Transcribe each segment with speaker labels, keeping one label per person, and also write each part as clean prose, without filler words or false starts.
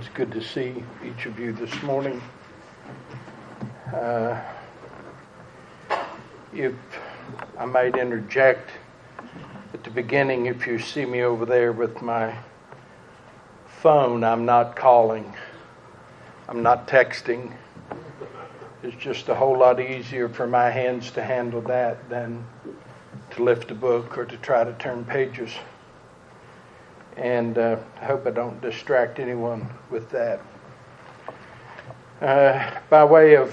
Speaker 1: good to see each of you this morning. If I might interject at the beginning, if you see me over there with my phone, I'm not calling, I'm not texting. It's just a whole lot easier for my hands to handle that than to lift a book or to try to turn pages. And I hope I don't distract anyone with that. By way of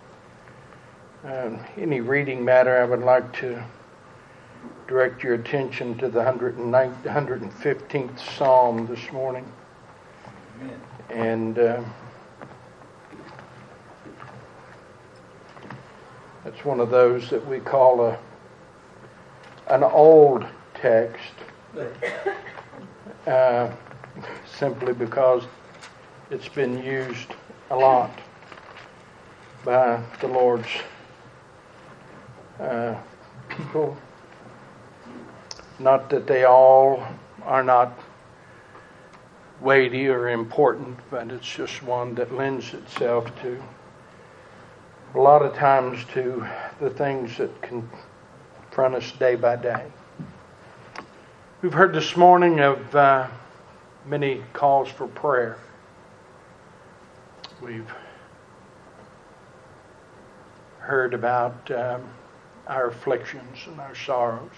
Speaker 1: any reading matter, I would like to direct your attention to the 115th Psalm this morning. Amen. And that's one of those that we call an old text. Simply because it's been used a lot by the Lord's people. Not that they all are not weighty or important, but it's just one that lends itself to a lot of times to the things that confront us day by day. We've heard this morning of many calls for prayer. We've heard about our afflictions and our sorrows.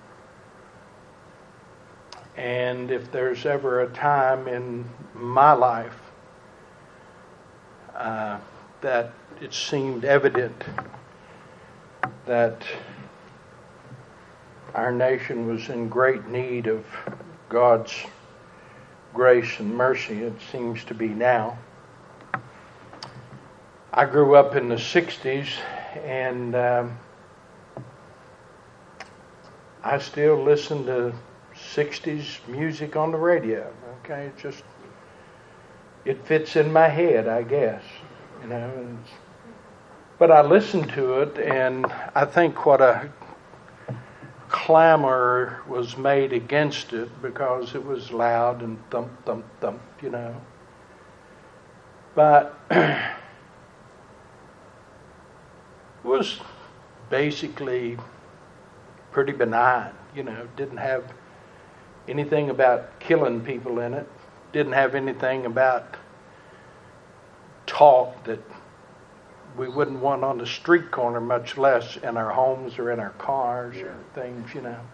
Speaker 1: And if there's ever a time in my life that it seemed evident that our nation was in great need of God's grace and mercy, it seems to be now. I grew up in the 60s, and I still listen to 60s music on the radio. Okay, it fits in my head, I guess. But I listen to it, and I think what a clamor was made against it because it was loud and thump, thump, thump, But it was basically pretty benign, didn't have anything about killing people in it, didn't have anything about talk that we wouldn't want on the street corner, much less in our homes or in our cars or things,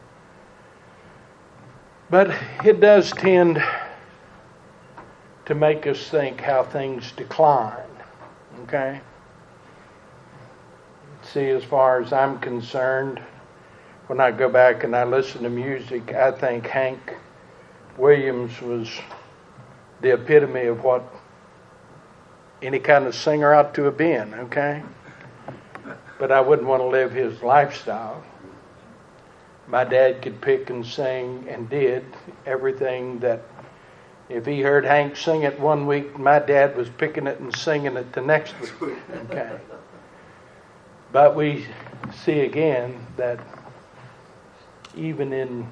Speaker 1: But it does tend to make us think how things decline, okay? See, as far as I'm concerned, when I go back and I listen to music, I think Hank Williams was the epitome of what any kind of singer ought to have been, okay? But I wouldn't want to live his lifestyle. My dad could pick and sing and did everything that if he heard Hank sing it one week, my dad was picking it and singing it the next week, okay? But we see again that even in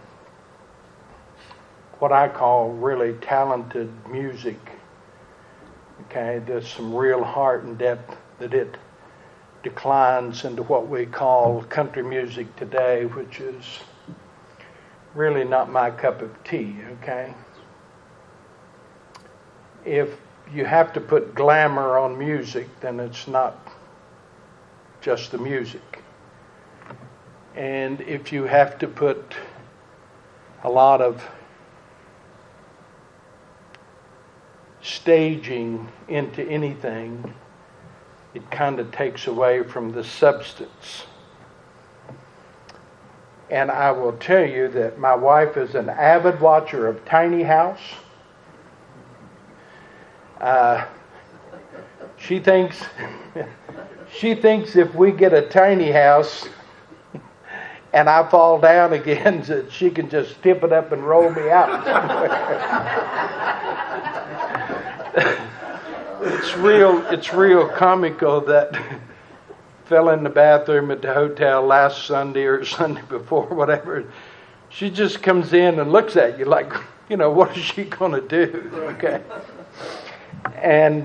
Speaker 1: what I call really talented music, okay, there's some real heart and depth that it declines into what we call country music today, which is really not my cup of tea, okay? If you have to put glamour on music, then it's not just the music. And if you have to put a lot of staging into anything, it kind of takes away from the substance. And I will tell you that my wife is an avid watcher of Tiny House. She thinks if we get a tiny house and I fall down again, that she can just tip it up and roll me out. It's real comical that fell in the bathroom at the hotel last Sunday or Sunday before, whatever. She just comes in and looks at you like, what is she going to do? Okay. And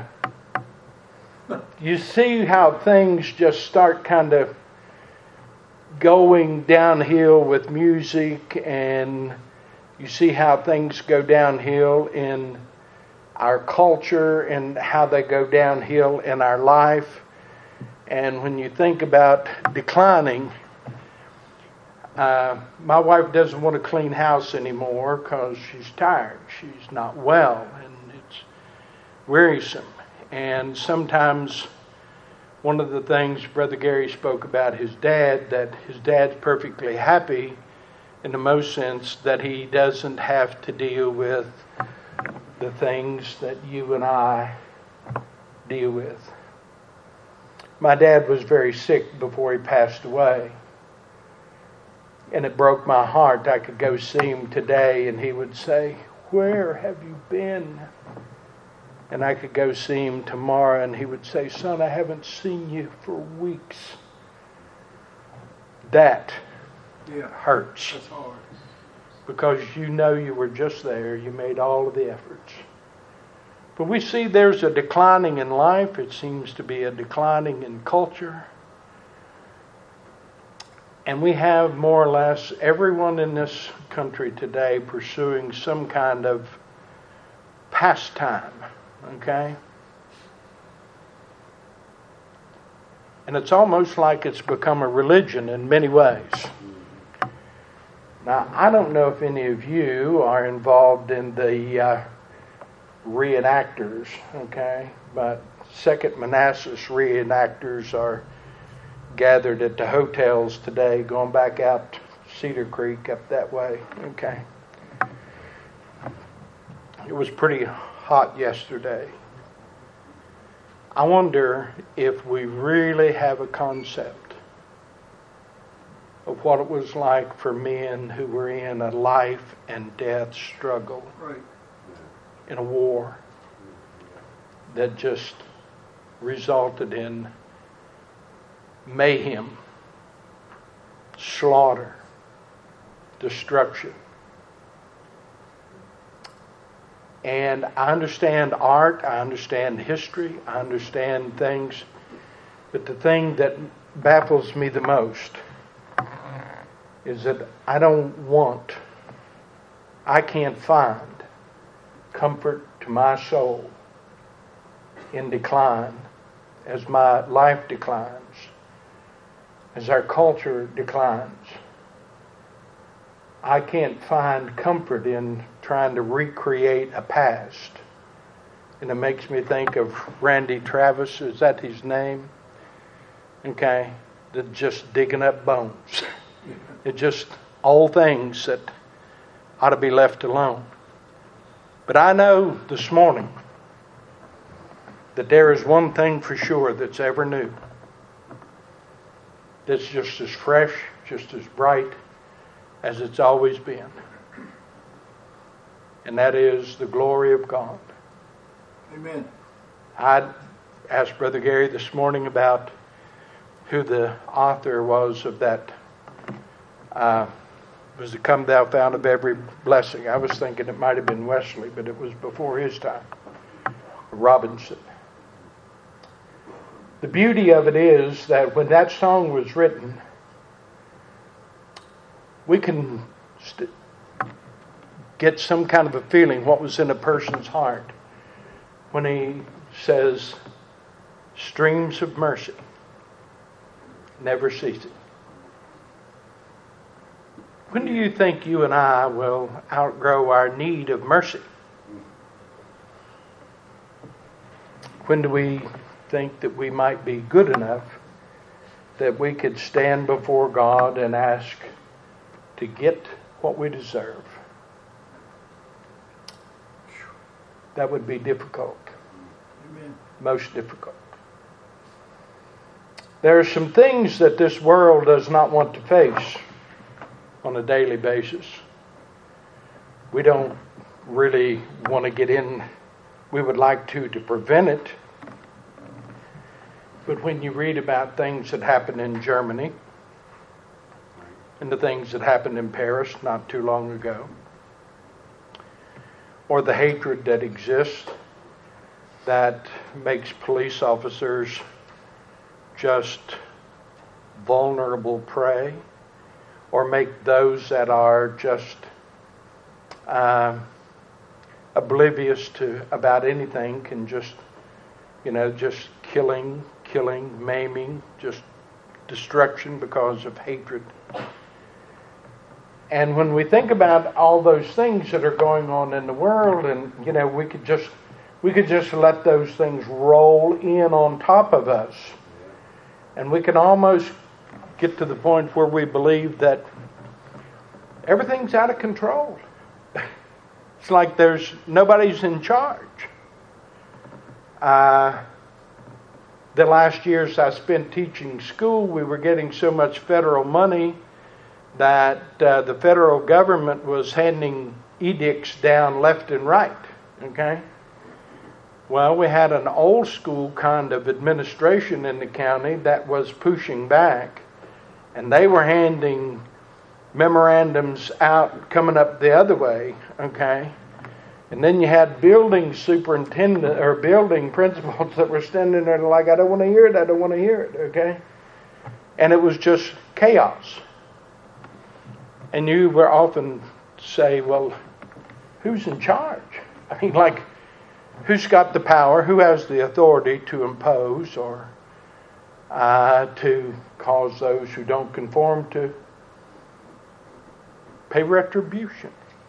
Speaker 1: you see how things just start kind of going downhill with music, and you see how things go downhill in our culture and how they go downhill in our life. And when you think about declining, my wife doesn't want to clean house anymore because she's tired. She's not well, and it's wearisome. And sometimes one of the things Brother Gary spoke about his dad, that his dad's perfectly happy in the most sense that he doesn't have to deal with the things that you and I deal with. My dad was very sick before he passed away. And it broke my heart. I could go see him today and he would say, "Where have you been?" And I could go see him tomorrow and he would say, "Son, I haven't seen you for weeks." That hurts.
Speaker 2: That's hard.
Speaker 1: Because you know you were just there. You made all of the efforts. But we see there's a declining in life. It seems to be a declining in culture. And we have more or less everyone in this country today pursuing some kind of pastime. Okay? And it's almost like it's become a religion in many ways. Now, I don't know if any of you are involved in the reenactors, okay? But Second Manassas reenactors are gathered at the hotels today, going back out Cedar Creek up that way, okay? It was pretty hot yesterday. I wonder if we really have a concept of what it was like for men who were in a life and death struggle,
Speaker 2: Right.
Speaker 1: in a war that just resulted in mayhem, slaughter, destruction. And I understand art, I understand history, I understand things, but the thing that baffles me the most is that I can't find comfort to my soul in decline as my life declines, as our culture declines. I can't find comfort in trying to recreate a past. And it makes me think of Randy Travis, is that his name? Okay, that just digging up bones. It's just all things that ought to be left alone. But I know this morning that there is one thing for sure that's ever new, that's just as fresh, just as bright as it's always been. And that is the glory of God.
Speaker 2: Amen.
Speaker 1: I asked Brother Gary this morning about who the author was of that, was the "Come Thou Fount of Every Blessing." I was thinking it might have been Wesley, but it was before his time. Robinson. The beauty of it is that when that song was written, we can get some kind of a feeling what was in a person's heart when he says, "Streams of mercy never ceasing." When do you think you and I will outgrow our need of mercy? When do we think that we might be good enough that we could stand before God and ask to get what we deserve? That would be difficult.
Speaker 2: Amen.
Speaker 1: Most difficult. There are some things that this world does not want to face on a daily basis. We don't really want to get in. We would like to prevent it. But when you read about things that happened in Germany and the things that happened in Paris not too long ago, or the hatred that exists that makes police officers just vulnerable prey, or make those that are just oblivious to about anything can just killing, maiming, just destruction because of hatred. And when we think about all those things that are going on in the world, and we could just let those things roll in on top of us, and we can almost get to the point where we believe that everything's out of control. It's like nobody's in charge. The last years I spent teaching school, we were getting so much federal money that the federal government was handing edicts down left and right. Okay? Well, we had an old school kind of administration in the county that was pushing back, and they were handing memorandums out coming up the other way. Okay? And then you had building superintendent or building principals that were standing there like, I don't want to hear it, okay? And it was just chaos. And you were often say, well, who's in charge? I mean, like, who's got the power? Who has the authority to impose or to cause those who don't conform to pay retribution?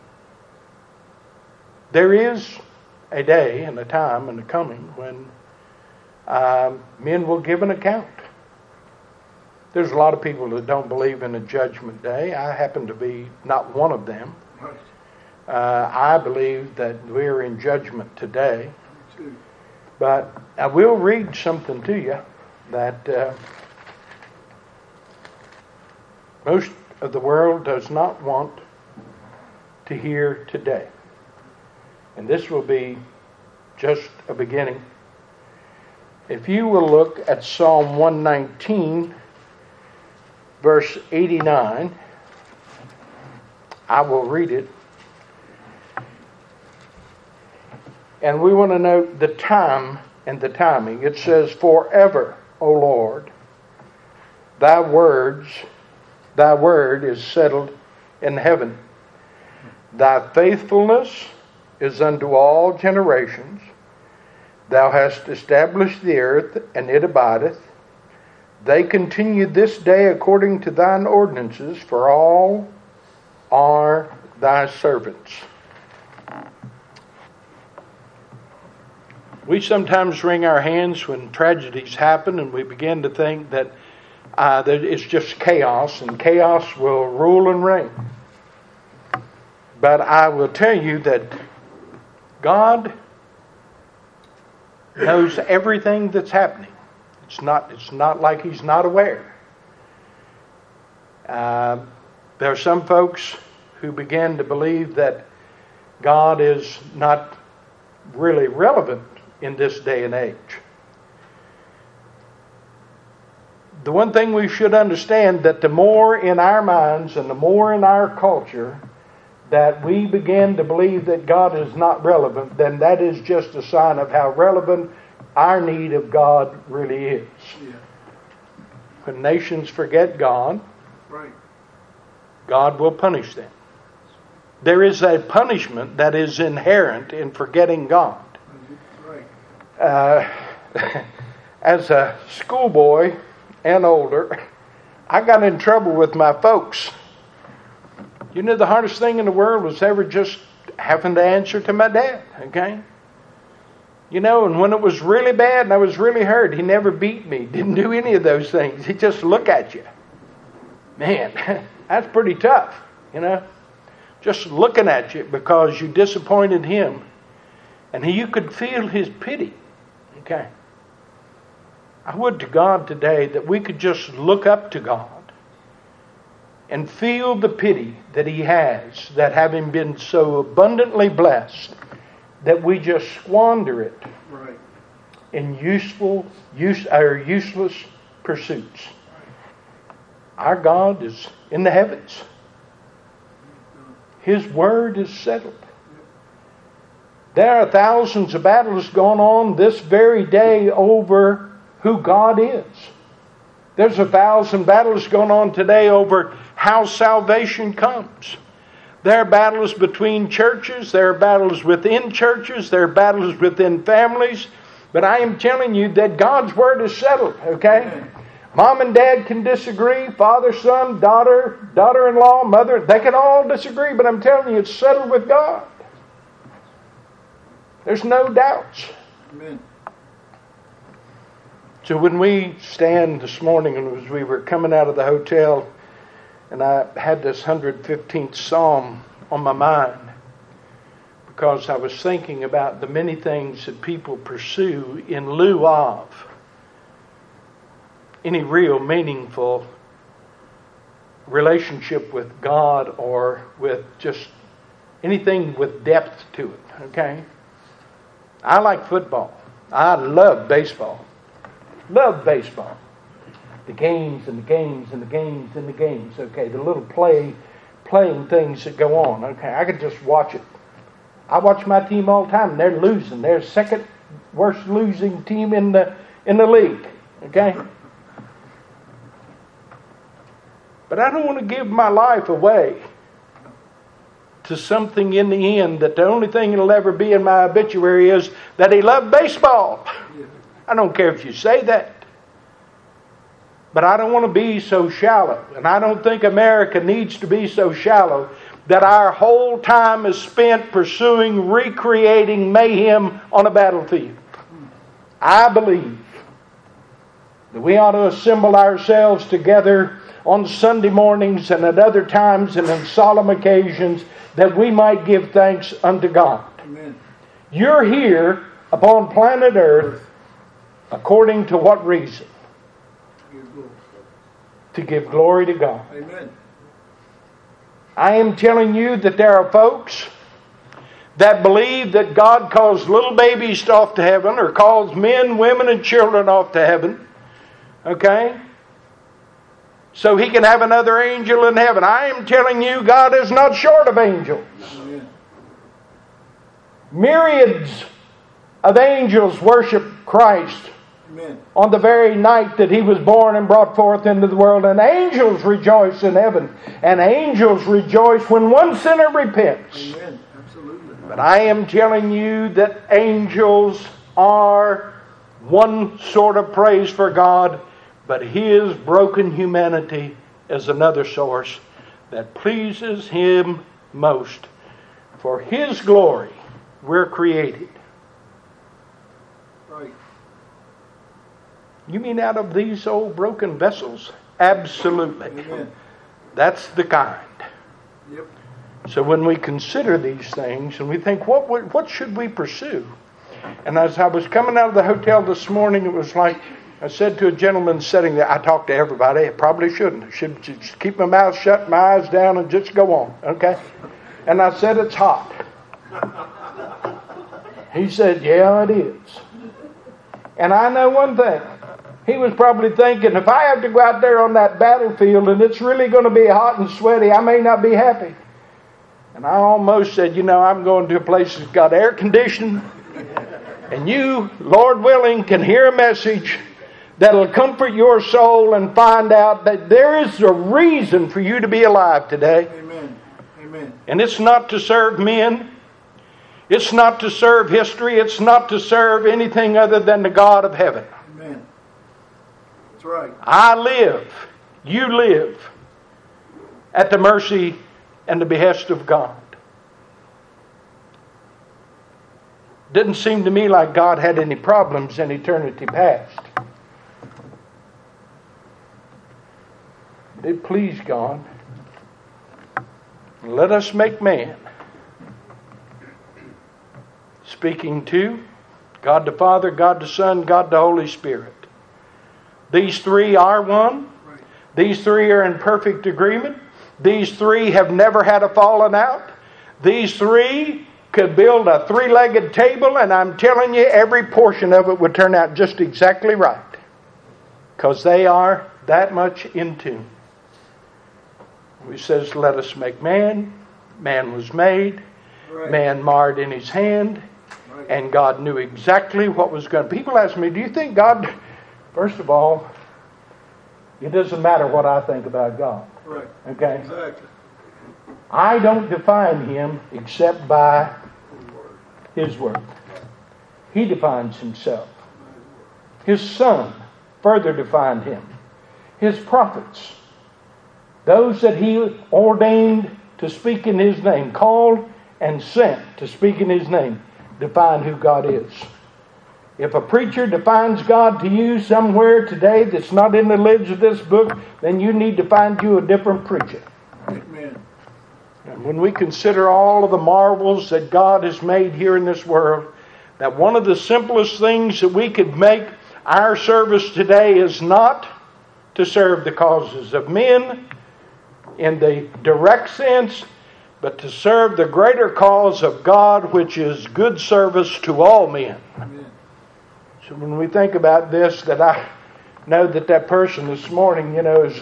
Speaker 1: There is a day and a time and a coming when men will give an account. There's a lot of people that don't believe in a judgment day. I happen to be not one of them. I believe that we're in judgment today. But I will read something to you that most of the world does not want to hear today. And this will be just a beginning. If you will look at Psalm 119, verse 89, I will read it. And we want to note the time and the timing. It says, forever, O Lord, thy word is settled in heaven. Thy faithfulness is unto all generations. Thou hast established the earth, and it abideth. They continue this day according to thine ordinances, for all are thy servants. We sometimes wring our hands when tragedies happen, and we begin to think that it's just chaos, and chaos will rule and reign. But I will tell you that God knows everything that's happening. It's not like He's not aware. There are some folks who begin to believe that God is not really relevant in this day and age. The one thing we should understand, that the more in our minds and the more in our culture that we begin to believe that God is not relevant, then that is just a sign of how relevant our need of God really is. Yeah. When nations forget God, right, God will punish them. There is a punishment that is inherent in forgetting God. Right. As a schoolboy and older, I got in trouble with my folks. You know, the hardest thing in the world was ever just having to answer to my dad, okay? You know, and when it was really bad and I was really hurt, he never beat me, didn't do any of those things. He'd just look at you. Man, that's pretty tough, you know? Just looking at you because you disappointed him. And you could feel his pity, okay? I would to God today that we could just look up to God and feel the pity that He has, that having been so abundantly blessed, that we just squander it right in useless pursuits. Our God is in the heavens. His word is settled. There are thousands of battles going on this very day over who God is. There's 1,000 battles going on today over how salvation comes. There are battles between churches. There are battles within churches. There are battles within families. But I am telling you that God's Word is settled, okay? Mom and dad can disagree. Father, son, daughter, daughter-in-law, mother. They can all disagree. But I'm telling you, it's settled with God. There's no doubts.
Speaker 2: Amen.
Speaker 1: So when we stand this morning and as we were coming out of the hotel, and I had this 115th Psalm on my mind because I was thinking about the many things that people pursue in lieu of any real meaningful relationship with God or with just anything with depth to it, okay? I like football. I love baseball. Love baseball. The games and the games and the games and the games. Okay, the little playing things that go on. Okay, I could just watch it. I watch my team all the time and they're losing. They're the second worst losing team in the league. Okay? But I don't want to give my life away to something in the end that the only thing it'll ever be in my obituary is that he loved baseball. I don't care if you say that. But I don't want to be so shallow. And I don't think America needs to be so shallow that our whole time is spent pursuing, recreating mayhem on a battlefield. I believe that we ought to assemble ourselves together on Sunday mornings and at other times and in solemn occasions that we might give thanks unto God.
Speaker 2: Amen.
Speaker 1: You're here upon planet Earth according to what reason? To give glory to God.
Speaker 2: Amen.
Speaker 1: I am telling you that there are folks that believe that God calls little babies off to heaven or calls men, women, and children off to heaven. Okay? So he can have another angel in heaven. I am telling you, God is not short of angels.
Speaker 2: Amen.
Speaker 1: Myriads of angels worship Christ.
Speaker 2: Amen.
Speaker 1: On the very night that he was born and brought forth into the world. And angels rejoice in heaven. And angels rejoice when one sinner repents.
Speaker 2: Amen. Absolutely.
Speaker 1: But I am telling you that angels are one sort of praise for God, but his broken humanity is another source that pleases him most. For his glory we're created.
Speaker 2: Right.
Speaker 1: You mean out of these old broken vessels? Absolutely.
Speaker 2: Amen.
Speaker 1: That's the kind.
Speaker 2: Yep.
Speaker 1: So when we consider these things and we think, what should we pursue? And as I was coming out of the hotel this morning, it was like I said to a gentleman sitting there, I talk to everybody. I probably shouldn't. I should just keep my mouth shut, my eyes down, and just go on. Okay? And I said, it's hot. He said, yeah, it is. And I know one thing. He was probably thinking, if I have to go out there on that battlefield and it's really going to be hot and sweaty, I may not be happy. And I almost said, I'm going to a place that's got air conditioning. And you, Lord willing, can hear a message that'll comfort your soul and find out that there is a reason for you to be alive today.
Speaker 2: Amen. Amen.
Speaker 1: And it's not to serve men. It's not to serve history. It's not to serve anything other than the God of heaven.
Speaker 2: Amen. That's right.
Speaker 1: I live, you live at the mercy and the behest of God. Didn't seem to me like God had any problems in eternity past. It pleased God. Let us make man. Speaking to God the Father, God the Son, God the Holy Spirit. These three are one.
Speaker 2: Right.
Speaker 1: These three are in perfect agreement. These three have never had a falling out. These three could build a three-legged table, and I'm telling you, every portion of it would turn out just exactly right. Because they are that much in tune. He says, let us make man. Man was made.
Speaker 2: Right.
Speaker 1: Man marred in his hand. And God knew exactly what was going to... People ask me, do you think God... First of all, it doesn't matter what I think about God.
Speaker 2: Right.
Speaker 1: Okay?
Speaker 2: Exactly.
Speaker 1: I don't define Him except by His Word. He defines Himself. His Son further defined Him. His prophets, those that He ordained to speak in His name, called and sent to speak in His name, define who God is. If a preacher defines God to you somewhere today that's not in the lids of this book, then you need to find you a different preacher.
Speaker 2: Amen.
Speaker 1: And when we consider all of the marvels that God has made here in this world, that one of the simplest things that we could make our service today is not to serve the causes of men in the direct sense, but to serve the greater cause of God, which is good service to all men.
Speaker 2: Amen.
Speaker 1: So when we think about this, that I know that person this morning, is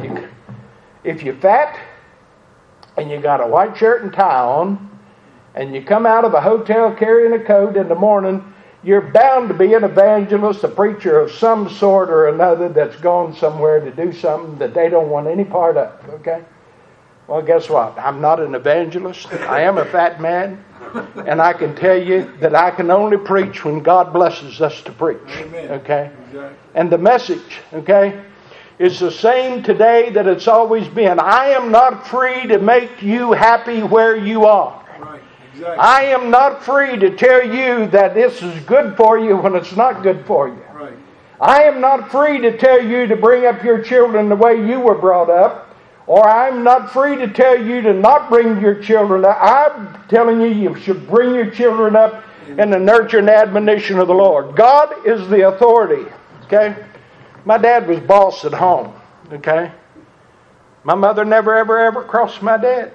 Speaker 1: if you're fat and you got a white shirt and tie on, and you come out of a hotel carrying a coat in the morning, you're bound to be an evangelist, a preacher of some sort or another that's gone somewhere to do something that they don't want any part of, okay? Well, guess what? I'm not an evangelist. I am a fat man. And I can tell you that I can only preach when God blesses us to preach.
Speaker 2: Amen.
Speaker 1: Okay?
Speaker 2: Exactly.
Speaker 1: And the message, okay, is the same today that it's always been. I am not free to make you happy where you are.
Speaker 2: Right. Exactly.
Speaker 1: I am not free to tell you that this is good for you when it's not good for you.
Speaker 2: Right.
Speaker 1: I am not free to tell you to bring up your children the way you were brought up. Or I'm not free to tell you to not bring your children up. I'm telling you should bring your children up in the nurture and admonition of the Lord. God is the authority. Okay? My dad was boss at home. Okay? My mother never, ever crossed my dad.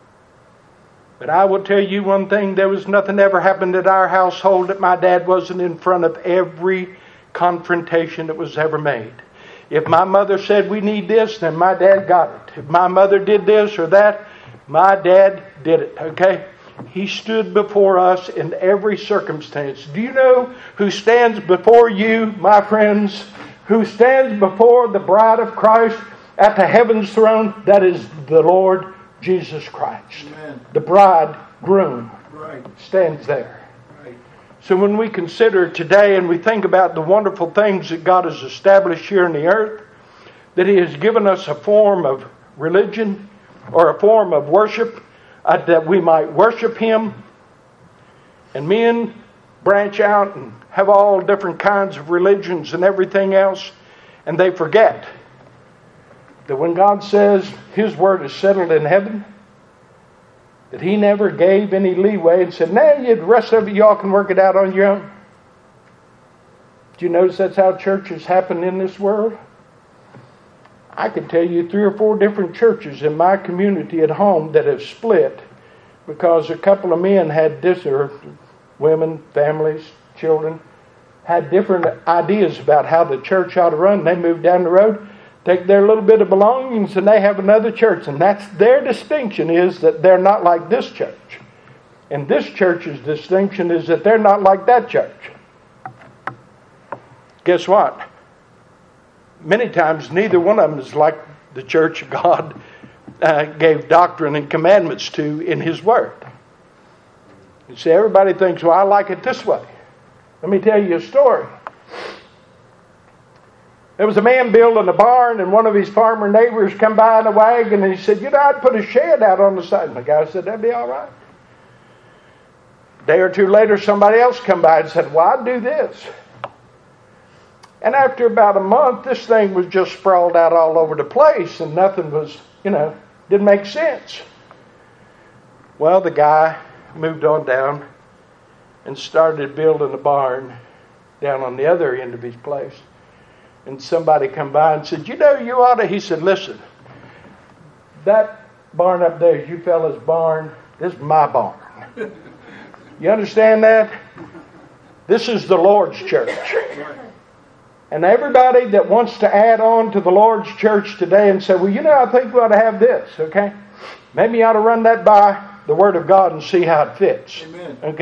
Speaker 1: But I will tell you one thing. There was nothing ever happened at our household that my dad wasn't in front of every confrontation that was ever made. If my mother said we need this, then my dad got it. If my mother did this or that, my dad did it. Okay? He stood before us in every circumstance. Do you know who stands before you, my friends? Who stands before the bride of Christ at the heaven's throne? That is the Lord Jesus Christ.
Speaker 2: Amen.
Speaker 1: The bridegroom
Speaker 2: Right.
Speaker 1: stands there.
Speaker 2: Right.
Speaker 1: So when we consider today and we think about the wonderful things that God has established here on the earth, that He has given us a form of religion or a form of worship that we might worship Him. And men branch out and have all different kinds of religions and everything else, and they forget that when God says His word is settled in heaven, that He never gave any leeway and said, "Nah, the rest of it, y'all can work it out on your own." Do you notice that's how churches happen in this world? I could tell you 3 or 4 different churches in my community at home that have split because a couple of men had or women, families, children, had different ideas about how the church ought to run. They moved down the road, take their little bit of belongings, and they have another church. And that's their distinction, is that they're not like this church. And this church's distinction is that they're not like that church. Guess what? Many times neither one of them is like the church God gave doctrine and commandments to in His Word. You see, everybody thinks, well, I like it this way. Let me tell you a story. There was a man building a barn, and one of his farmer neighbors come by in a wagon, and he said, I'd put a shed out on the side. And the guy said, that'd be all right. A day or two later, somebody else come by and said, well, I'd do this. And after about a month, this thing was just sprawled out all over the place, and nothing was, didn't make sense. Well, the guy moved on down and started building a barn down on the other end of his place. And somebody come by and said, you ought to. He said, listen, that barn up there is you fellas' barn. This is my barn. You understand that? This is the Lord's church. And everybody that wants to add on to the Lord's church today and say, well, I think we ought to have this, okay? Maybe you ought to run that by the Word of God and see how it fits.
Speaker 2: Amen.
Speaker 1: Okay?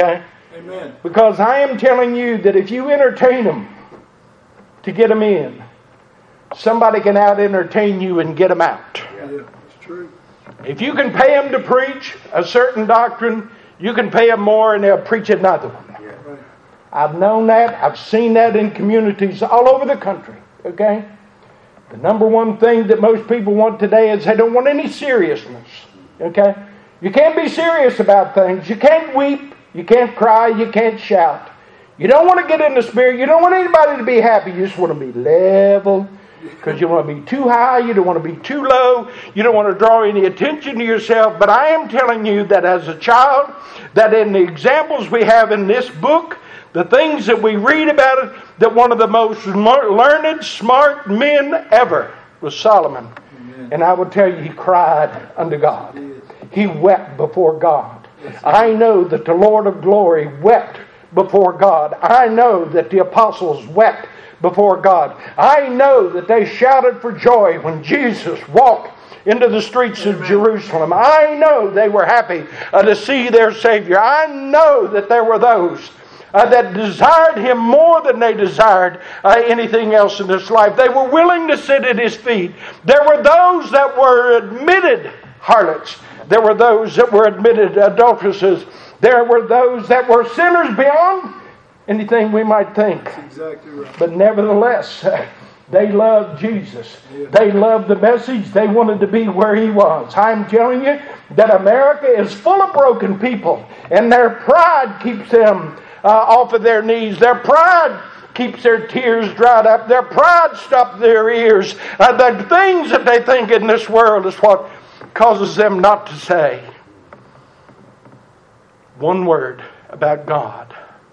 Speaker 2: Amen.
Speaker 1: Because I am telling you that if you entertain them to get them in, somebody can out-entertain you and get them out.
Speaker 2: Yeah, it's true.
Speaker 1: If you can pay them to preach a certain doctrine, you can pay them more and they'll preach another one.
Speaker 2: Right.
Speaker 1: I've known that. I've seen that in communities all over the country. Okay? The number one thing that most people want today is they don't want any seriousness. Okay? You can't be serious about things. You can't weep. You can't cry. You can't shout. You don't want to get in the spirit. You don't want anybody to be happy. You just want to be level. Because you want to be too high. You don't want to be too low. You don't want to draw any attention to yourself. But I am telling you that as a child, that in the examples we have in this book, the things that we read about it, that one of the most learned, smart men ever was Solomon. Amen. And I will tell you, he cried unto God. He wept before God. I know that the Lord of glory wept before God. I know that the apostles wept before God. I know that they shouted for joy when Jesus walked into the streets of Jerusalem. I know they were happy to see their Savior. I know that there were those that desired Him more than they desired anything else in this life. They were willing to sit at His feet. There were those that were admitted harlots. There were those that were admitted adulteresses. There were those that were sinners beyond anything we might think.
Speaker 2: That's exactly right.
Speaker 1: But nevertheless, they loved Jesus. Yeah. They loved the message. They wanted to be where He was. I'm telling you that America is full of broken people, and their pride keeps them off of their knees. Their pride keeps their tears dried up. Their pride stops their ears. The things that they think in this world is what causes them not to say one word about God.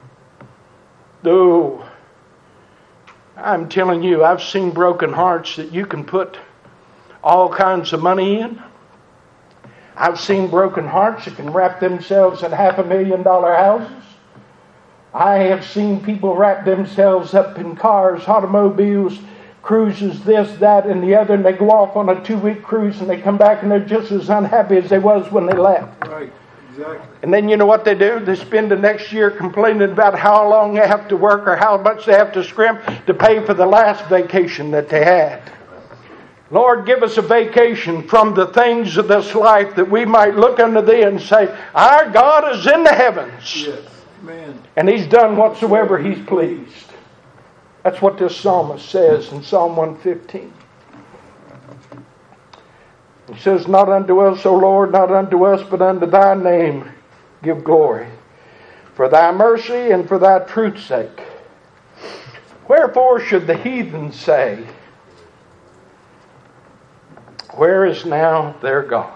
Speaker 1: Though I'm telling you, I've seen broken hearts that you can put all kinds of money in. I've seen broken hearts that can wrap themselves in $500,000 houses. I have seen people wrap themselves up in cars, automobiles, cruises, this, that, and the other, and they go off on a 2-week cruise and they come back and they're just as unhappy as they was when they left.
Speaker 2: Right, exactly.
Speaker 1: And then you know what they do? They spend the next year complaining about how long they have to work or how much they have to scrimp to pay for the last vacation that they had. Lord, give us a vacation from the things of this life that we might look unto Thee and say, our God is in the heavens.
Speaker 2: Yes. Amen.
Speaker 1: And He's done whatsoever He's pleased. That's what this psalmist says in Psalm 115. He says, not unto us, O Lord, not unto us, but unto Thy name give glory, for Thy mercy and for Thy truth's sake. Wherefore should the heathen say, where is now their God?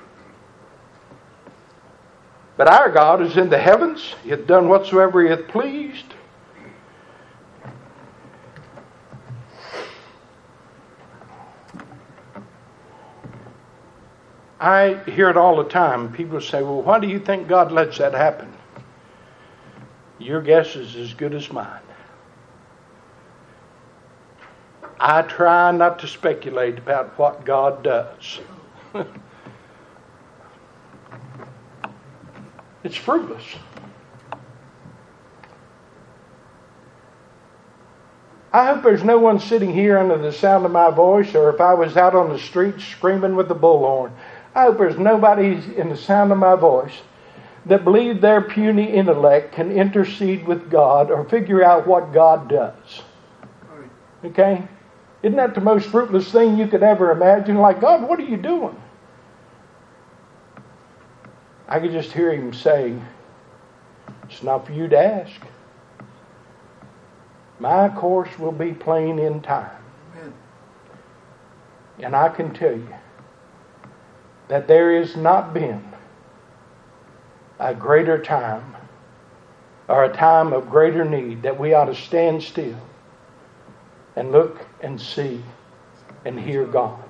Speaker 1: But our God is in the heavens. He hath done whatsoever He hath pleased. I hear it all the time. People say, well, why do you think God lets that happen? Your guess is as good as mine. I try not to speculate about what God does. It's fruitless. I hope there's no one sitting here under the sound of my voice, or if I was out on the street screaming with the bullhorn, I hope there's nobody in the sound of my voice that believe their puny intellect can intercede with God or figure out what God does. Okay? Isn't that the most fruitless thing you could ever imagine? Like, God, what are you doing? I could just hear Him saying, it's not for you to ask. My course will be plain in time. Amen. And I can tell you that there has not been a greater time or a time of greater need that we ought to stand still and look and see and hear God.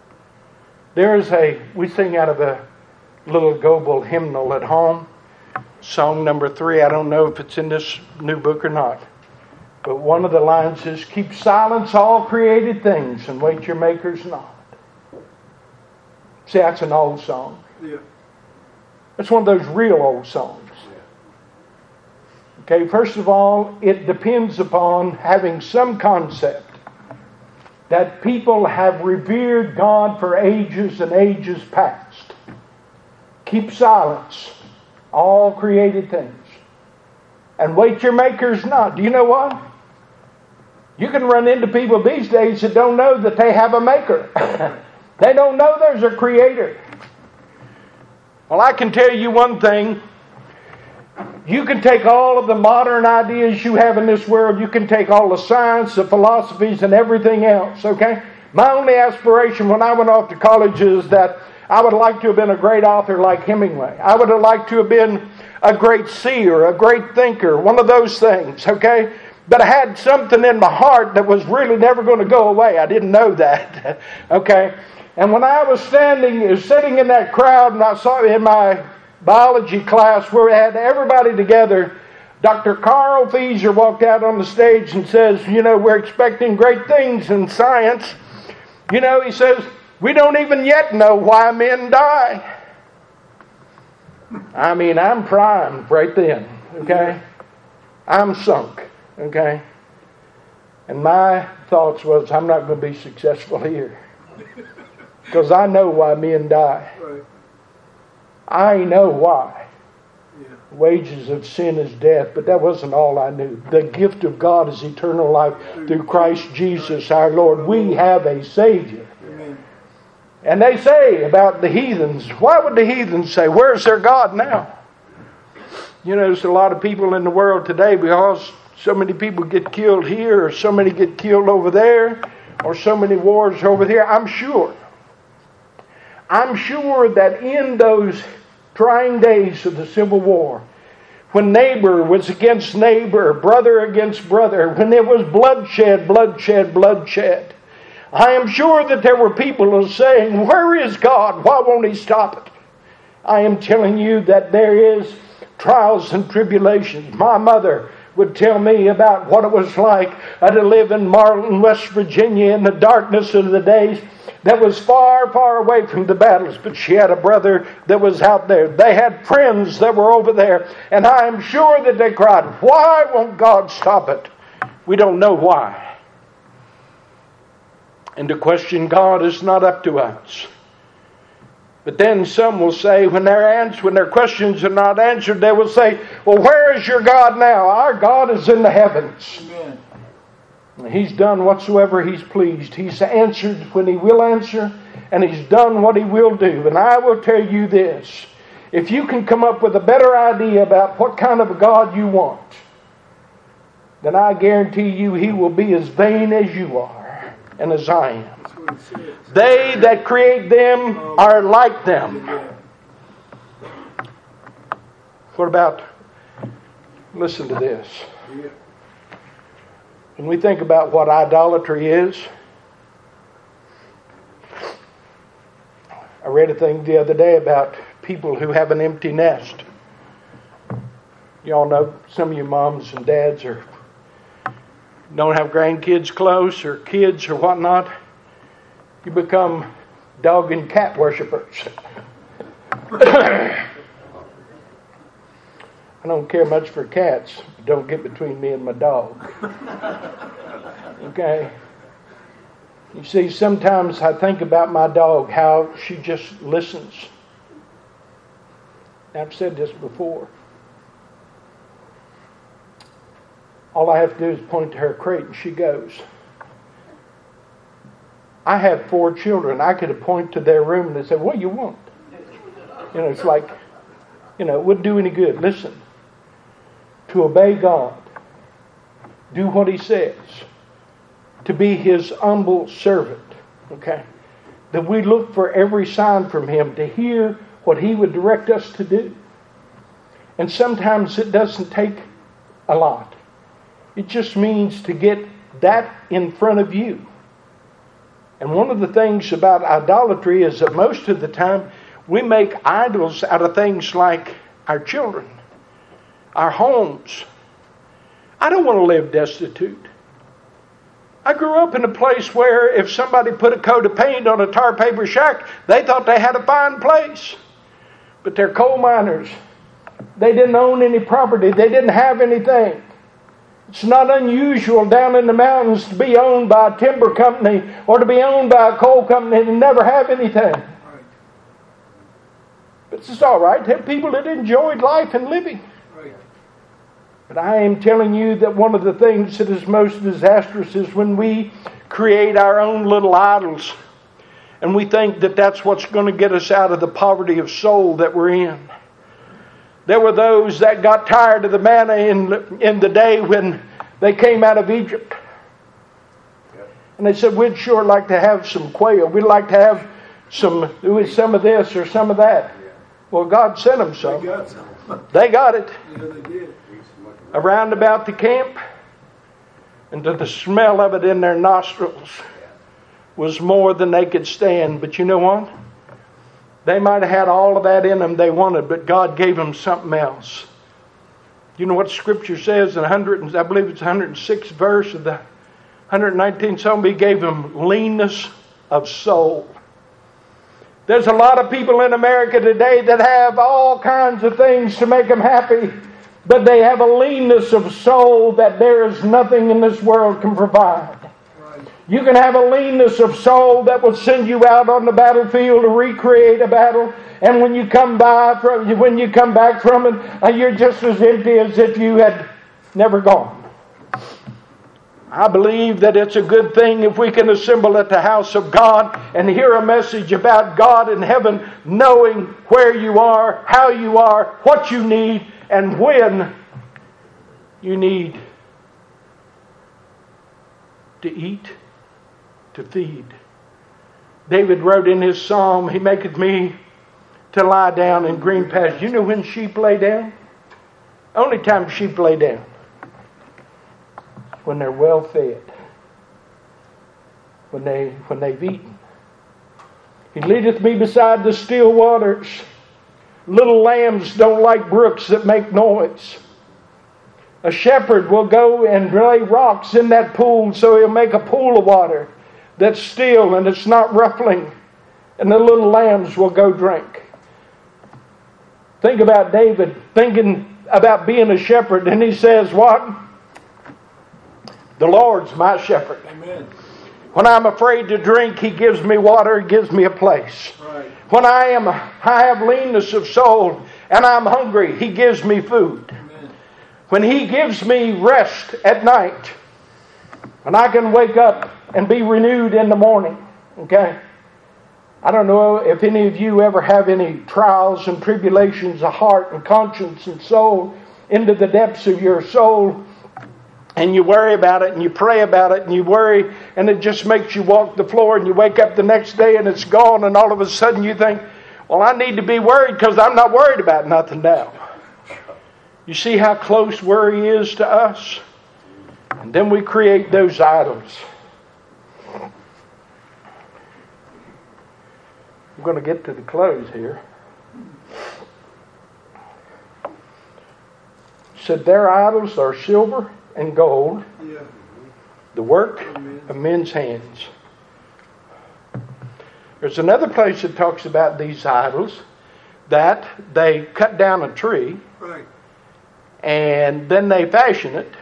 Speaker 1: We sing out of a little Goebel hymnal at home, song number 3. I don't know if it's in this new book or not. But one of the lines is, keep silence all created things and wait your Maker's nod. See, that's an old song.
Speaker 2: Yeah.
Speaker 1: It's one of those real old songs. Okay, first of all, it depends upon having some concept that people have revered God for ages and ages past. Keep silence, all created things. And wait your makers not. Do you know what? You can run into people these days that don't know that they have a maker. They don't know there's a creator. Well, I can tell you one thing. You can take all of the modern ideas you have in this world. You can take all the science, the philosophies, and everything else, okay? My only aspiration when I went off to college is that I would like to have been a great author like Hemingway. I would have liked to have been a great seer, a great thinker, one of those things, okay? But I had something in my heart that was really never going to go away. I didn't know that, okay? And when I was sitting in that crowd, and I saw in my biology class where we had everybody together, Dr. Carl Fieser walked out on the stage and says, we're expecting great things in science. He says, we don't even yet know why men die. I mean, I'm primed right then, okay? I'm sunk, okay? And my thoughts was, I'm not going to be successful here. Because I know why men die. I know why. Wages of sin is death, but that wasn't all I knew. The gift of God is eternal life through Christ Jesus our Lord. We have a Savior. And they say about the heathens, why would the heathens say, where's their God now? There's a lot of people in the world today because so many people get killed here or so many get killed over there or so many wars over here. I'm sure that in those trying days of the Civil War, when neighbor was against neighbor, brother against brother, when there was bloodshed, I am sure that there were people who were saying, where is God? Why won't He stop it? I am telling you that there is trials and tribulations. My mother would tell me about what it was like to live in Marlin, West Virginia in the darkness of the days that was far, far away from the battles. But she had a brother that was out there. They had friends that were over there. And I am sure that they cried, why won't God stop it? We don't know why. And to question God is not up to us. But then some will say, when their questions are not answered, they will say, well, where is your God now? Our God is in the heavens.
Speaker 2: Amen.
Speaker 1: He's done whatsoever He's pleased. He's answered when He will answer, and He's done what He will do. And I will tell you this, if you can come up with a better idea about what kind of a God you want, then I guarantee you He will be as vain as you are and as I am. They that create them are like them. What about, listen to this. When we think about what idolatry is, I read a thing the other day about people who have an empty nest. Y'all know some of you moms and dads don't have grandkids close or kids or whatnot. You become dog and cat worshippers. I don't care much for cats. Don't get between me and my dog. Okay? You see, sometimes I think about my dog, how she just listens. I've said this before. All I have to do is point to her crate and she goes. I have 4 children. I could point to their room and they say, what do you want? It's like, it wouldn't do any good. Listen. To obey God. Do what He says. To be His humble servant. Okay? That we look for every sign from Him to hear what He would direct us to do. And sometimes it doesn't take a lot. It just means to get that in front of you. And one of the things about idolatry is that most of the time we make idols out of things like our children, our homes. I don't want to live destitute. I grew up in a place where if somebody put a coat of paint on a tar paper shack, they thought they had a fine place. But they're coal miners. They didn't own any property. They didn't have anything. It's not unusual down in the mountains to be owned by a timber company or to be owned by a coal company and never have anything.
Speaker 2: Right.
Speaker 1: But it's all right. There are people that enjoyed life and living.
Speaker 2: Right.
Speaker 1: But I am telling you that one of the things that is most disastrous is when we create our own little idols and we think that that's what's going to get us out of the poverty of soul that we're in. There were those that got tired of the manna in the day when they came out of Egypt. And they said, we'd sure like to have some quail. We'd like to have some of this or some of that. Well, God sent them some.
Speaker 2: They got some.
Speaker 1: They got it.
Speaker 2: Yeah, they did.
Speaker 1: Around about the camp. And the smell of it in their nostrils was more than they could stand. But you know what? They might have had all of that in them they wanted, but God gave them something else. You know what Scripture says in I believe it's 106th verse of the 119th Psalm? He gave them leanness of soul. There's a lot of people in America today that have all kinds of things to make them happy, but they have a leanness of soul that there is nothing in this world can provide. You can have a leanness of soul that will send you out on the battlefield to recreate a battle, and when you come back from it, you're just as empty as if you had never gone. I believe that it's a good thing if we can assemble at the house of God and hear a message about God in heaven, knowing where you are, how you are, what you need, and when you need to eat, to feed. David wrote in his psalm, He maketh me to lie down in green pastures. You know when sheep lay down? Only time sheep lay down. When they're well fed. When they've eaten. He leadeth me beside the still waters. Little lambs don't like brooks that make noise. A shepherd will go and lay rocks in that pool so he'll make a pool of water that's still and it's not ruffling, and the little lambs will go drink. Think about David thinking about being a shepherd, and he says, what? The Lord's my shepherd.
Speaker 2: Amen.
Speaker 1: When I'm afraid to drink, He gives me water, He gives me a place.
Speaker 2: Right.
Speaker 1: When I have leanness of soul and I'm hungry, He gives me food.
Speaker 2: Amen.
Speaker 1: When He gives me rest at night, and I can wake up and be renewed in the morning. Okay? I don't know if any of you ever have any trials and tribulations of heart and conscience and soul into the depths of your soul, and you worry about it and you pray about it and you worry, and it just makes you walk the floor, and you wake up the next day and it's gone, and all of a sudden you think, well, I need to be worried because I'm not worried about nothing now. You see how close worry is to us? And then we create those idols. I'm going to get to the close here. Said their idols are silver and gold,
Speaker 2: Yeah.
Speaker 1: the work of men's hands. There's another place that talks about these idols, that they cut down a tree,
Speaker 2: Right.
Speaker 1: and then they fashion it,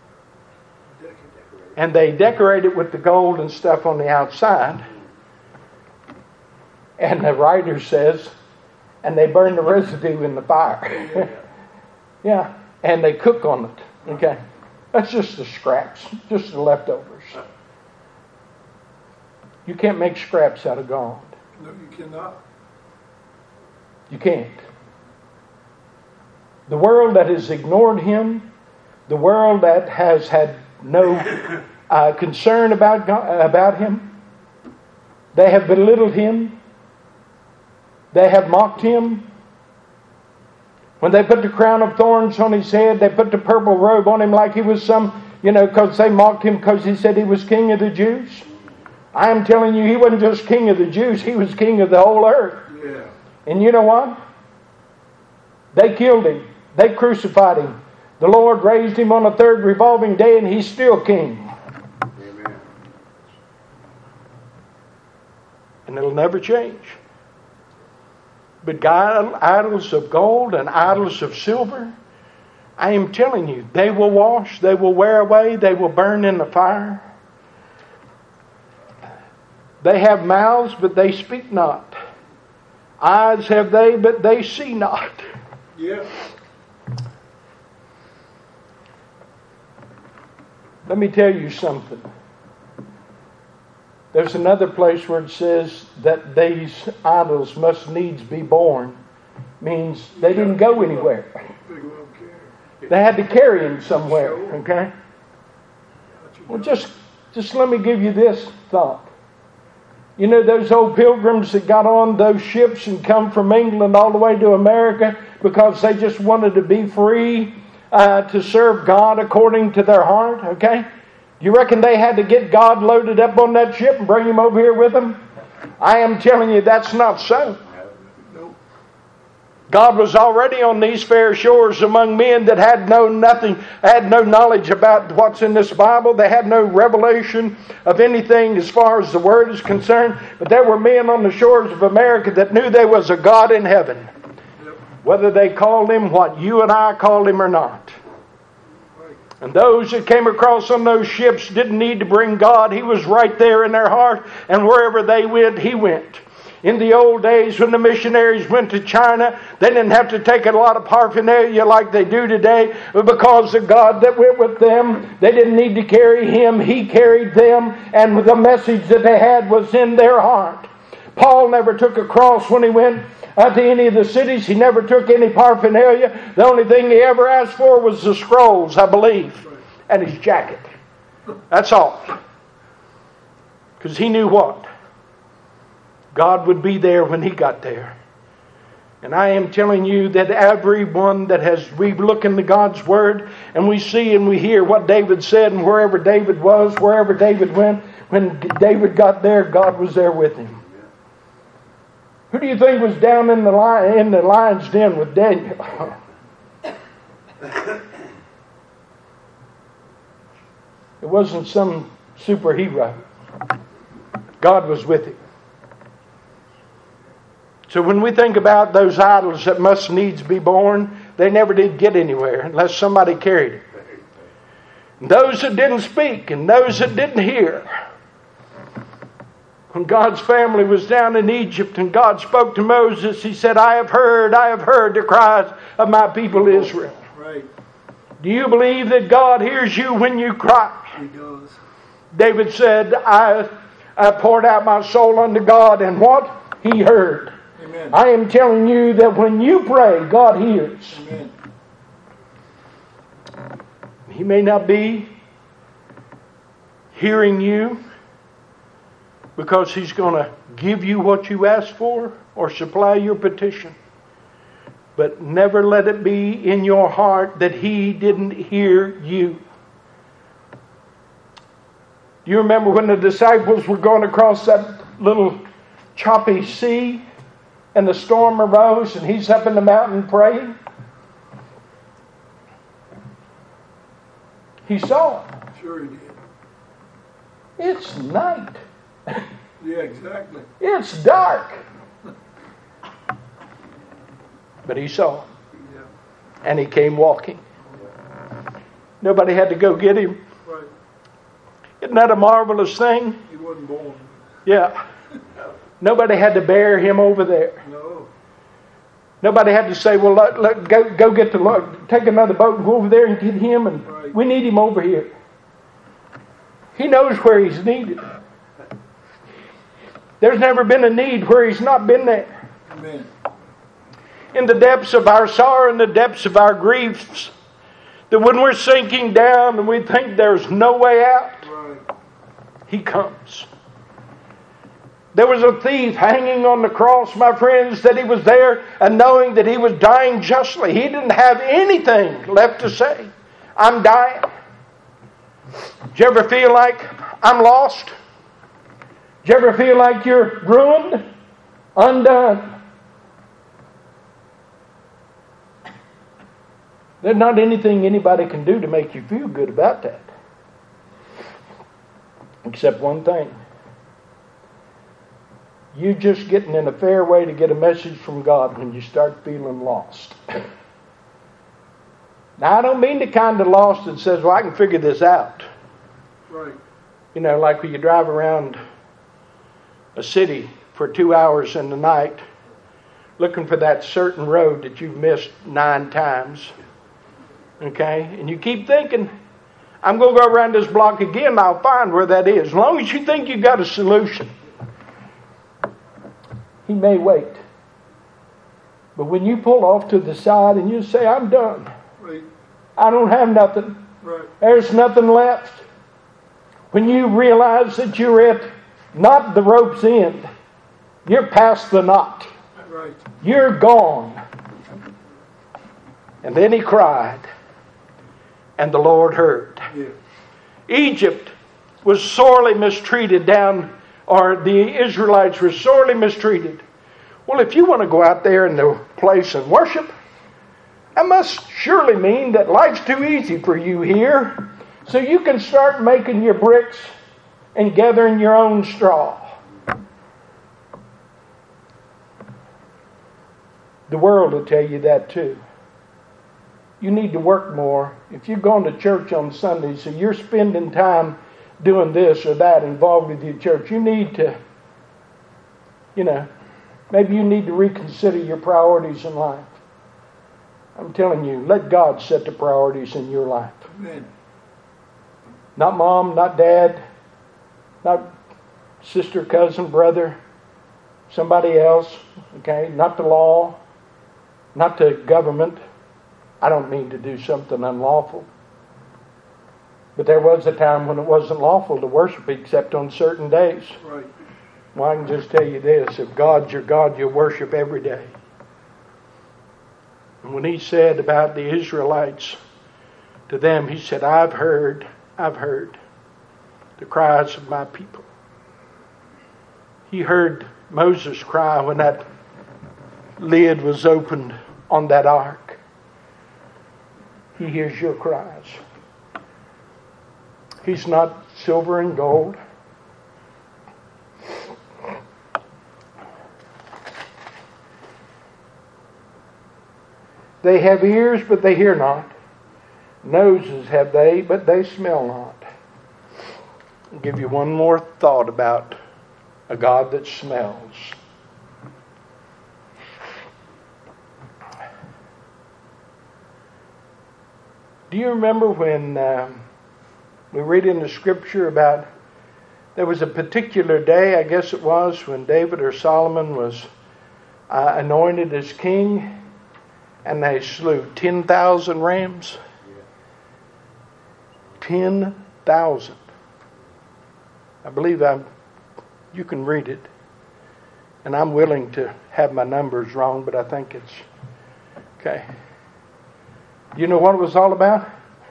Speaker 1: and they decorate it with the gold and stuff on the outside. And the writer says, and they burn the residue in the fire. Yeah, and they cook on it. Okay, that's just the scraps, just the leftovers. You can't make scraps out of God.
Speaker 2: No, you cannot.
Speaker 1: You can't. The world that has ignored Him, the world that has had no concern about Him, they have belittled Him. They have mocked Him. When they put the crown of thorns on His head, they put the purple robe on Him like He was because they mocked Him because He said He was King of the Jews. I am telling you, He wasn't just King of the Jews, He was King of the whole earth.
Speaker 2: Yeah.
Speaker 1: And you know what? They killed Him. They crucified Him. The Lord raised Him on a third revolving day, and He's still King.
Speaker 3: Amen.
Speaker 1: And it'll never change. But God, idols of gold and idols of silver, I am telling you, they will wash, they will wear away, they will burn in the fire. They have mouths, but they speak not. Eyes have they, but they see not.
Speaker 2: Yeah.
Speaker 1: Let me tell you something. There's another place where it says that these idols must needs be born. Means they didn't go anywhere. They had to carry him somewhere. Okay? Well, just let me give you this thought. You know those old pilgrims that got on those ships and come from England all the way to America because they just wanted to be free to serve God according to their heart, okay? You reckon they had to get God loaded up on that ship and bring him over here with them? I am telling you that's not so. God was already on these fair shores among men that had known nothing, had no knowledge about what's in this Bible. They had no revelation of anything as far as the Word is concerned. But there were men on the shores of America that knew there was a God in heaven. Whether they called him what you and I called him or not. And those that came across on those ships didn't need to bring God. He was right there in their heart. And wherever they went, he went. In the old days when the missionaries went to China, they didn't have to take a lot of paraphernalia like they do today. But because the God that went with them, they didn't need to carry him. He carried them. And the message that they had was in their heart. Paul never took a cross when he went to any of the cities. He never took any paraphernalia. The only thing he ever asked for was the scrolls, I believe, and his jacket. That's all. Because he knew what? God would be there when he got there. And I am telling you that everyone that we look into God's Word and we see and we hear what David said and wherever David was, wherever David went, when David got there, God was there with him. Who do you think was down in the lion's den with Daniel? It wasn't some superhero. God was with him. So when we think about those idols that must needs be born, they never did get anywhere unless somebody carried it. And those that didn't speak and those that didn't hear. When God's family was down in Egypt and God spoke to Moses, he said, I have heard the cries of my people Israel.
Speaker 2: Right.
Speaker 1: Do you believe that God hears you when you cry?
Speaker 2: He does.
Speaker 1: David said, I poured out my soul unto God, and what? He heard.
Speaker 2: Amen.
Speaker 1: I am telling you that when you pray, God hears.
Speaker 2: Amen.
Speaker 1: He may not be hearing you because he's going to give you what you ask for or supply your petition. But never let it be in your heart that he didn't hear you. Do you remember when the disciples were going across that little choppy sea and the storm arose and he's up in the mountain praying? He saw it.
Speaker 2: Sure he did.
Speaker 1: It's night.
Speaker 2: Yeah, exactly.
Speaker 1: It's dark. But he saw it.
Speaker 2: Yeah.
Speaker 1: And he came walking. Nobody had to go get him.
Speaker 2: Right.
Speaker 1: Isn't that a marvelous thing?
Speaker 2: He wasn't born.
Speaker 1: Yeah. Nobody had to bear him over there.
Speaker 2: No.
Speaker 1: Nobody had to say, well, go get take another boat and go over there and get him, and
Speaker 2: Right.
Speaker 1: We need him over here. He knows where he's needed. There's never been a need where he's not been there.
Speaker 2: Amen.
Speaker 1: In the depths of our sorrow, in the depths of our griefs, that when we're sinking down and we think there's no way out,
Speaker 2: Right.
Speaker 1: he comes. There was a thief hanging on the cross, my friends, that he was there and knowing that he was dying justly. He didn't have anything left to say. I'm dying. Do you ever feel like I'm lost? Do you ever feel like you're ruined? Undone? There's not anything anybody can do to make you feel good about that. Except one thing. You're just getting in a fair way to get a message from God when you start feeling lost. Now, I don't mean the kind of lost that says, well, I can figure this out.
Speaker 2: Right.
Speaker 1: You know, like when you drive around a city for 2 hours in the night looking for that certain road that you've missed 9 times. Okay? And you keep thinking, I'm going to go around this block again and I'll find where that is. As long as you think you've got a solution. He may wait. But when you pull off to the side and you say, I'm done.
Speaker 2: Right.
Speaker 1: I don't have nothing.
Speaker 2: Right.
Speaker 1: There's nothing left. When you realize that you're at not the rope's end, you're past the knot.
Speaker 2: Right.
Speaker 1: You're gone. And then he cried, and the Lord heard.
Speaker 2: Yeah.
Speaker 1: Egypt was sorely mistreated or the Israelites were sorely mistreated. Well, if you want to go out there in the place and worship, that must surely mean that life's too easy for you here. So you can start making your bricks and gathering your own straw. The world will tell you that too. You need to work more. If you're going to church on Sundays, so you're spending time doing this or that involved with your church, you need to, maybe you need to reconsider your priorities in life. I'm telling you, let God set the priorities in your life.
Speaker 2: Amen.
Speaker 1: Not mom, not dad, not sister, cousin, brother, somebody else, okay? Not the law, not the government. I don't mean to do something unlawful. But there was a time when it wasn't lawful to worship except on certain days.
Speaker 2: Right.
Speaker 1: Well, I can just tell you this. If God's your God, you'll worship every day. And when he said about the Israelites to them, he said, I've heard the cries of my people. He heard Moses cry when that lid was opened on that ark. He hears your cries. He's not silver and gold. They have ears, but they hear not. Noses have they, but they smell not. I'll give you one more thought about a God that smells. Do you remember when we read in the scripture about there was a particular day, I guess it was, when David or Solomon was anointed as king, and they slew 10,000 rams? 10,000. I believe you can read it. And I'm willing to have my numbers wrong, but I think it's okay. You know what it was all about?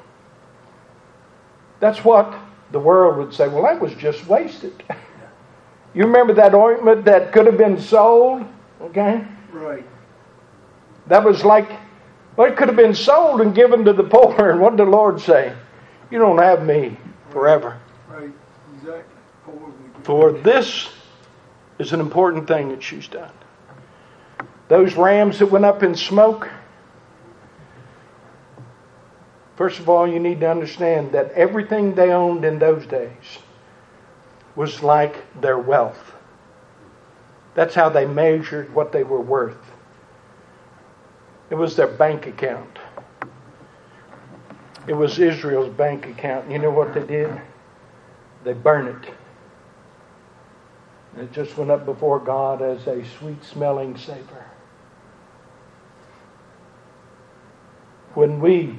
Speaker 1: That's what the world would say, well, that was just wasted. You remember that ointment that could have been sold? Okay?
Speaker 2: Right.
Speaker 1: That was like, well, it could have been sold and given to the poor. And what did the Lord say? You don't have me forever.
Speaker 2: Right. Exactly.
Speaker 1: For this is an important thing that she's done. Those rams that went up in smoke, first of all, you need to understand that everything they owned in those days was like their wealth. That's how they measured what they were worth. It was their bank account. It was Israel's bank account. You know what they did? They burned it. It just went up before God as a sweet-smelling savor. When we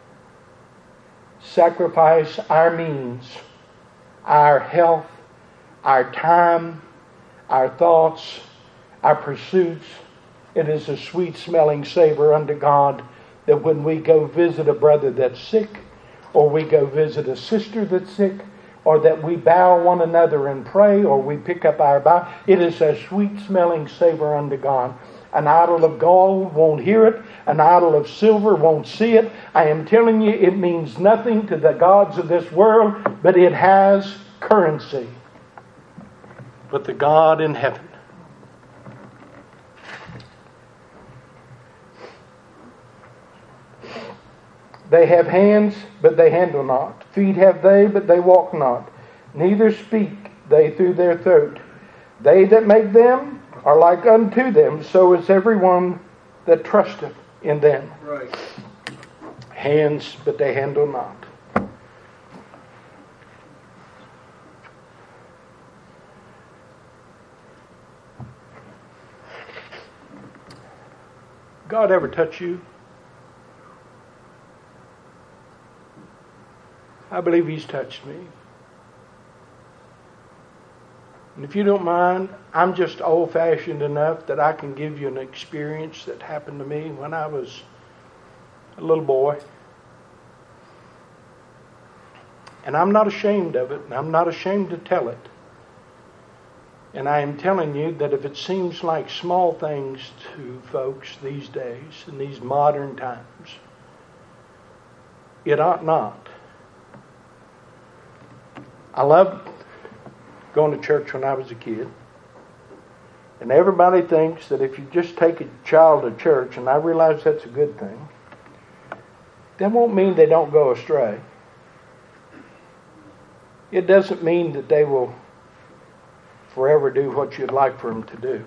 Speaker 1: sacrifice our means, our health, our time, our thoughts, our pursuits, it is a sweet-smelling savor unto God that when we go visit a brother that's sick, or we go visit a sister that's sick, or that we bow one another and pray, or we pick up our Bible, it is a sweet-smelling savor unto God. An idol of gold won't hear it. An idol of silver won't see it. I am telling you, it means nothing to the gods of this world, but it has currency. But the God in heaven, They have hands, but they handle not. Feet have they, but they walk not. Neither speak they through their throat. They that make them are like unto them, so is everyone that trusteth in them.
Speaker 2: Right.
Speaker 1: Hands, but they handle not. God ever touch you? I believe He's touched me. And if you don't mind, I'm just old-fashioned enough that I can give you an experience that happened to me when I was a little boy. And I'm not ashamed of it, and I'm not ashamed to tell it. And I am telling you that if it seems like small things to folks these days, in these modern times, it ought not. I loved going to church when I was a kid. And everybody thinks that if you just take a child to church, and I realize that's a good thing, that won't mean they don't go astray. It doesn't mean that they will forever do what you'd like for them to do.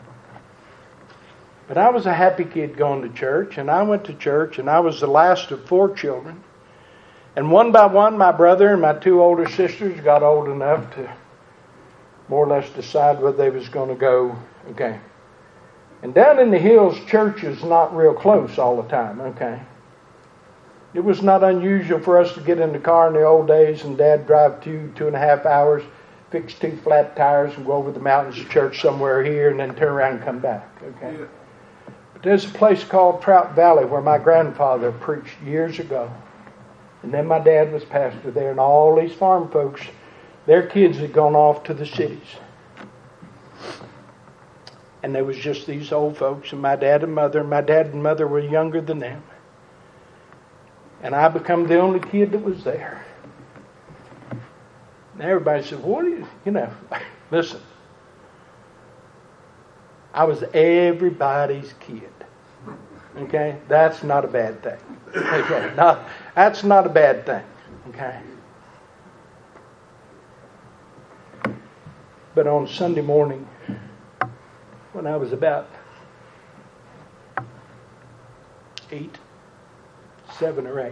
Speaker 1: But I was a happy kid going to church, and I went to church, and I was the last of 4 children. And one by one, my brother and my 2 older sisters got old enough to more or less decide whether they was going to go. Okay. And down in the hills, church is not real close all the time. Okay. It was not unusual for us to get in the car in the old days and Dad drive 2.5 hours, fix 2 flat tires and go over the mountains to church somewhere here and then turn around and come back. Okay.
Speaker 2: Yeah.
Speaker 1: But there's a place called Trout Valley where my grandfather preached years ago. And then my dad was pastor there, and all these farm folks, their kids had gone off to the cities. And there was just these old folks and my dad and mother. And my dad and mother were younger than them. And I become the only kid that was there. And everybody said, what do you, listen. I was everybody's kid. Okay? That's not a bad thing. Okay? That's not a bad thing. Okay? But on Sunday morning, when I was about 7 or 8,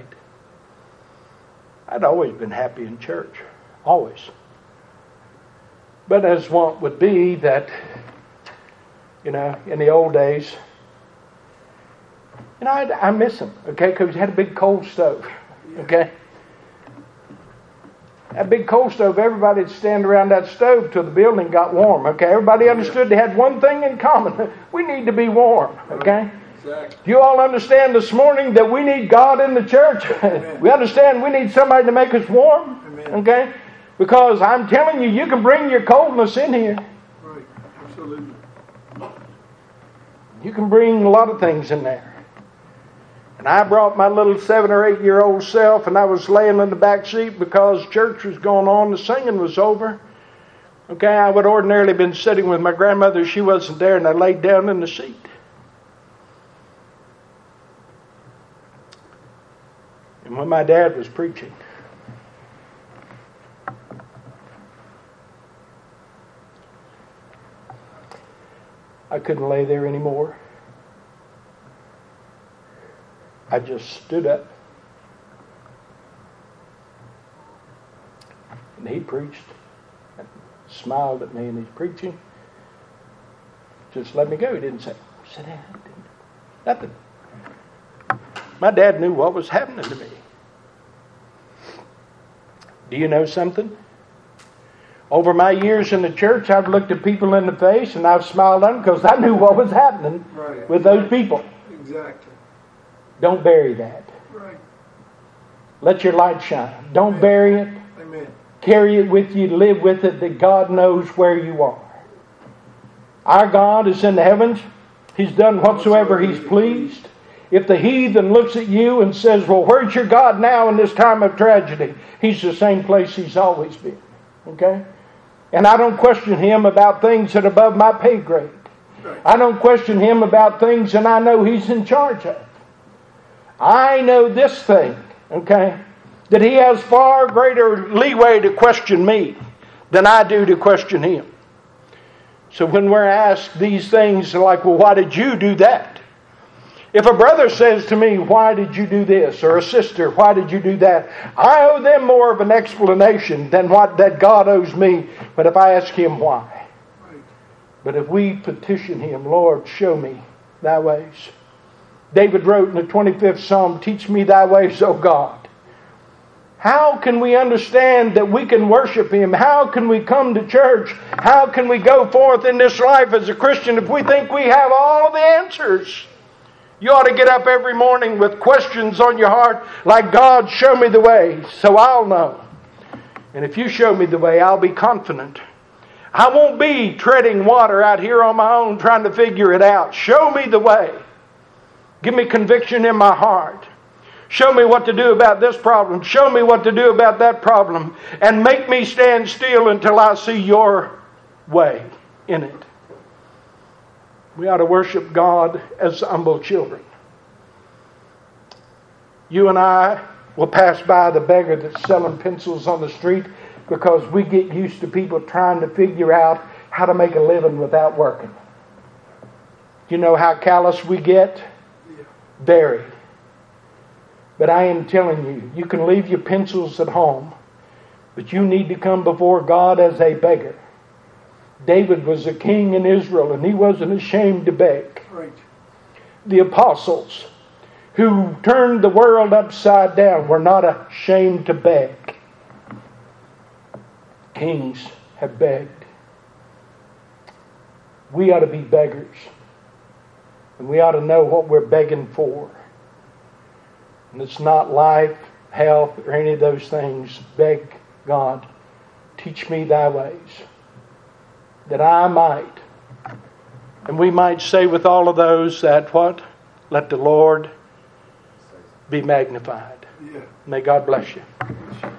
Speaker 1: I'd always been happy in church. Always. But as one would be that, in the old days, I miss them, okay, because we had a big coal stove, okay? That big coal stove, everybody would stand around that stove till the building got warm, okay? Everybody understood they had one thing in common. We need to be warm, okay?
Speaker 2: Exactly.
Speaker 1: Do you all understand this morning that we need God in the church? We understand we need somebody to make us warm, okay? Because I'm telling you, you can bring your coldness in here.
Speaker 2: Right. Absolutely.
Speaker 1: You can bring a lot of things in there. And I brought my little 7 or 8 year old self, and I was laying in the back seat because church was going on, the singing was over. Okay, I would ordinarily been sitting with my grandmother, she wasn't there, and I laid down in the seat. And when my dad was preaching, I couldn't lay there anymore. I just stood up. And he preached. And smiled at me and he's preaching. Just let me go. He didn't say, sit down. Nothing. My dad knew what was happening to me. Do you know something? Over my years in the church, I've looked at people in the face and I've smiled at them because I knew what was happening with those people.
Speaker 2: Exactly.
Speaker 1: Don't bury that.
Speaker 2: Right.
Speaker 1: Let your light shine. Don't bury it.
Speaker 2: Amen.
Speaker 1: Carry it with you. Live with it that God knows where you are. Our God is in the heavens. He's done whatsoever He's pleased. If the heathen looks at you and says, well, where's your God now in this time of tragedy? He's the same place He's always been. Okay? And I don't question Him about things that are above my pay grade. I don't question Him about things that I know He's in charge of. I know this thing, okay, that he has far greater leeway to question me than I do to question him. So when we're asked these things like, well, why did you do that? If a brother says to me, why did you do this? Or a sister, why did you do that? I owe them more of an explanation than what that God owes me. But if I ask him why. But if we petition him, Lord, show me thy ways. David wrote in the 25th Psalm, teach me thy ways, O God. How can we understand that we can worship him? How can we come to church? How can we go forth in this life as a Christian if we think we have all the answers? You ought to get up every morning with questions on your heart like, God, show me the way so I'll know. And if you show me the way, I'll be confident. I won't be treading water out here on my own trying to figure it out. Show me the way. Give me conviction in my heart. Show me what to do about this problem. Show me what to do about that problem. And make me stand still until I see your way in it. We ought to worship God as humble children. You and I will pass by the beggar that's selling pencils on the street because we get used to people trying to figure out how to make a living without working. You know how callous we get? Very. But I am telling you, you can leave your pencils at home, but you need to come before God as a beggar. David was a king in Israel, and he wasn't ashamed to beg.
Speaker 2: Right.
Speaker 1: The apostles who turned the world upside down were not ashamed to beg. Kings have begged. We ought to be beggars. And we ought to know what we're begging for. And it's not life, health, or any of those things. Beg God, teach me thy ways, that I might. And we might say with all of those that what? Let the Lord be magnified.
Speaker 2: Yeah.
Speaker 1: May God bless you.